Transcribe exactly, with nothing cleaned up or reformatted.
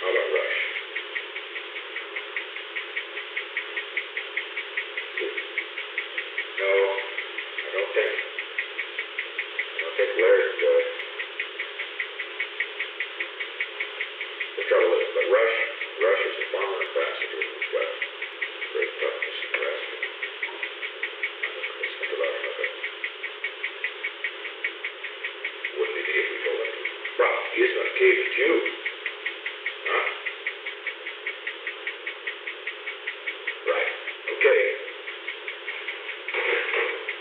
How about Rush? No, I don't think. I don't think Larry would do it. The trouble is, but Rush, Rush is a farmer ambassador who's got great toughness and the rest of it. Let's think about another. Wouldn't it be if we told him? Well, he is going to cave at you.